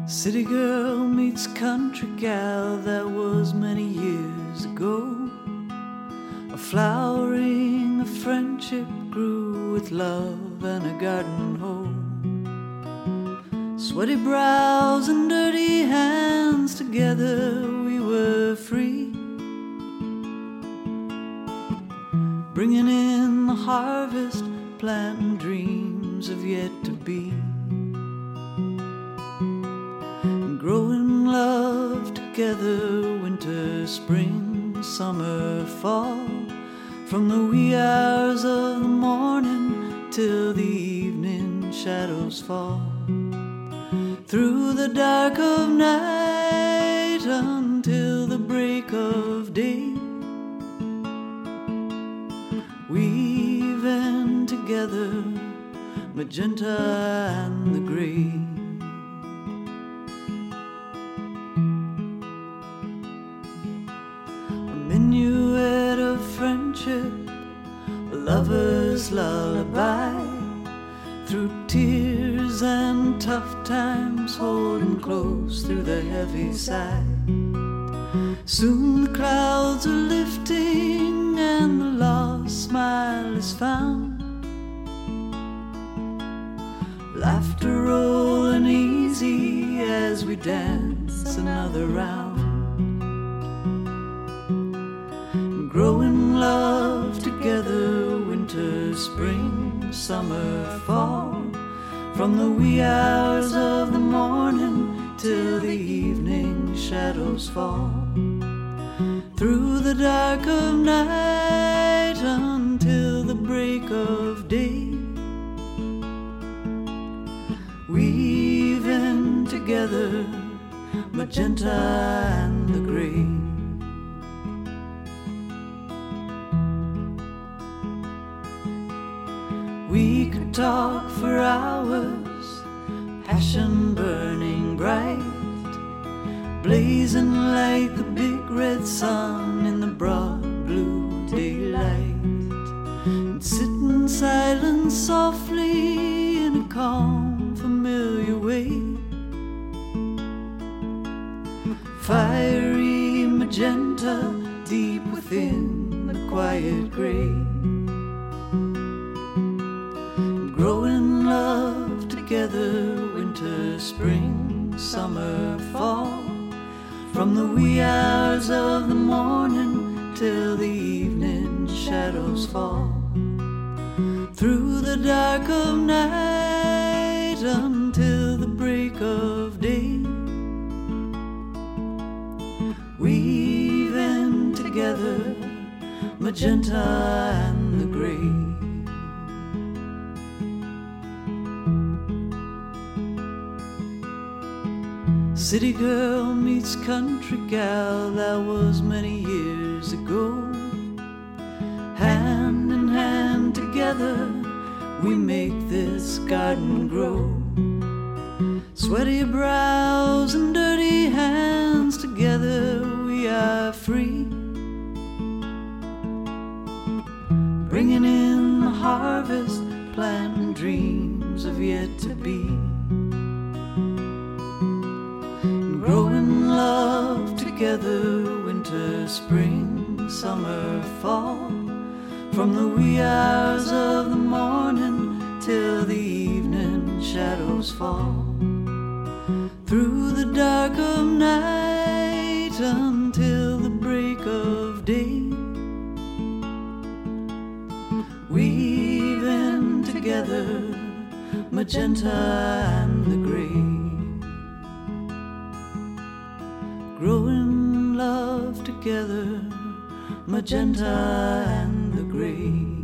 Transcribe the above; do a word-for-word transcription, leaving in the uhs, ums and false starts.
City girl meets country gal, that was many years ago. A flowering of friendship grew with love and a garden hoe. Sweaty brows and dirty hands, together we were free, bringing in the harvest, planting dreams of yet to be, and growing love together, winter, spring, summer, fall, from the wee hours of the morning till the evening shadows fall, through the dark of night until the break of day, weaving together magenta and the gray. A minuet of friendship, a lover's lullaby, through tears and tough times, holding close through the heavy sigh. Soon the clouds are lifting and the lost smile is found, laughter rolling easy as we dance another round, and growing love together, winter, spring, summer, fall, from the wee hours of the morning till the evening shadows fall, through the dark of night until the break of day, weaving together magenta and the gray. We could talk for hours, passion burning bright, blazing like the big red sun in the broad blue daylight, and sit in silence softly in a calm, familiar way, fiery magenta deep within the quiet gray, growing love together, winter, spring, summer, fall, from the wee hours of the morning till the evening shadows fall, through the dark of night until the break of day, weaving together magenta and the gray. City girl meets country gal, that was many years ago. Hand in hand together, we make this garden grow. Sweaty brows and dirty hands, together we are free, bringing in the harvest, planting dreams of yet to be, growing love together, winter, spring, summer, fall, from the wee hours of the morning till the evening shadows fall, through the dark of night until the break of day, weaving together magenta and the gray, growing love together, magenta and the gray.